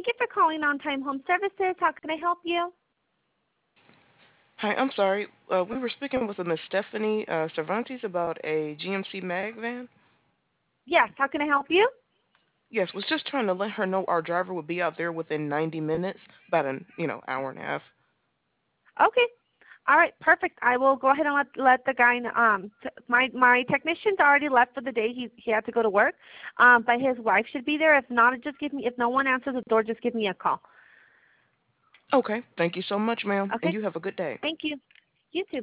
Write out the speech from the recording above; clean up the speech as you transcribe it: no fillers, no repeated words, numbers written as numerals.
Thank you for calling On Time Home Services. How can I help you? Hi, I'm sorry. We were speaking with a Miss Stephanie Cervantes about a GMC Mag van. Yes, how can I help you? Yes, was just trying to let her know our driver would be out there within 90 minutes, about an hour and a half. Okay. All right, perfect. I will go ahead and let the guy my technician's already left for the day. He had to go to work. But his wife should be there. If not, just give me if no one answers the door, just give me a call. Okay, thank you so much, ma'am, and Okay? you have a good day. Thank you. You too.